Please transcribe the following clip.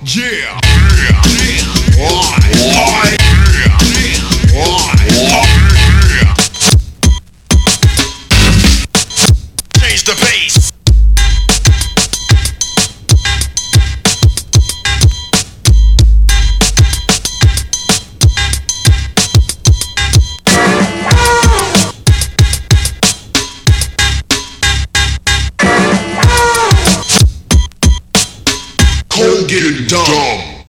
Yeah. Change the pace. Cold get it dumb.